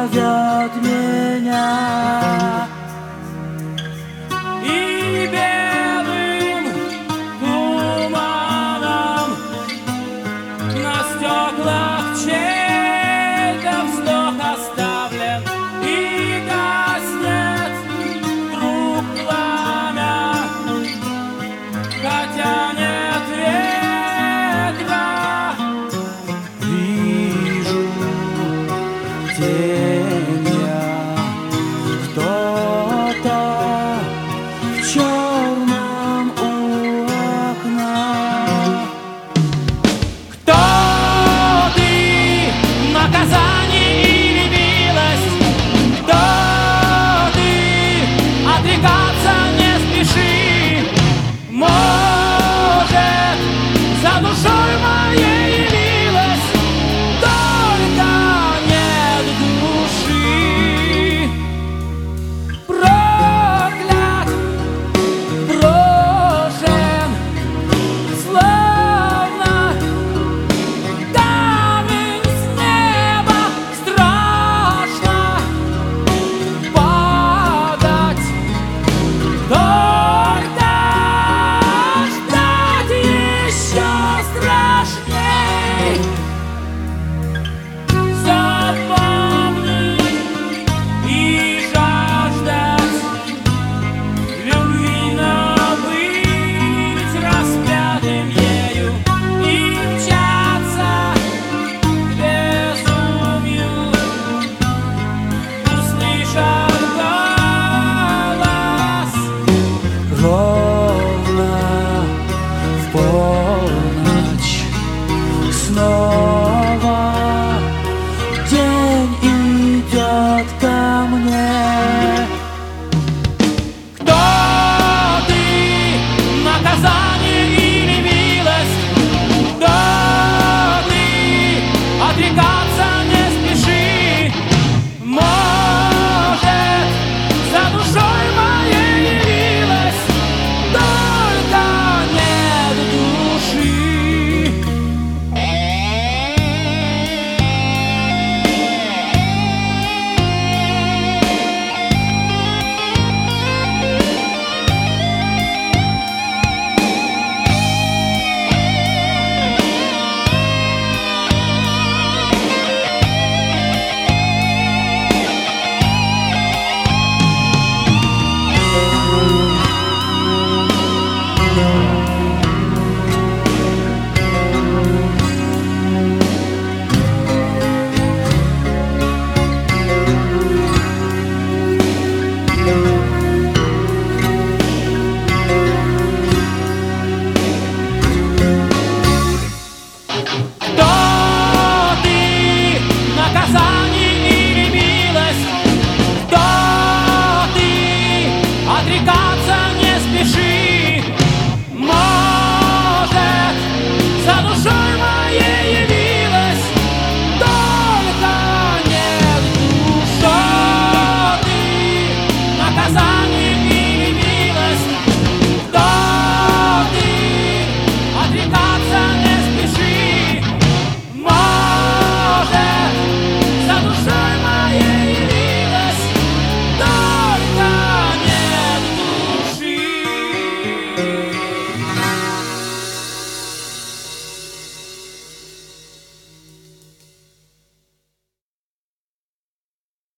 зовет меня. И белым туманом на стеклах чей-то вздох оставлен, и гаснет вдруг пламя, хотя нет ветра. Вижу тень я, кто-то в черном у окна. Кто ты, наказание или милость? Кто ты, отрекаться не спеши. Может, за душой моей явилась, только нет души. Проклят, брошен, словно камень с неба. Страшно падать, только ждать еще страшней. Запомнить и жаждать любви, но быть распятым ею и мчаться к безумию, услышав голос. Ровно в полночь снова день идет.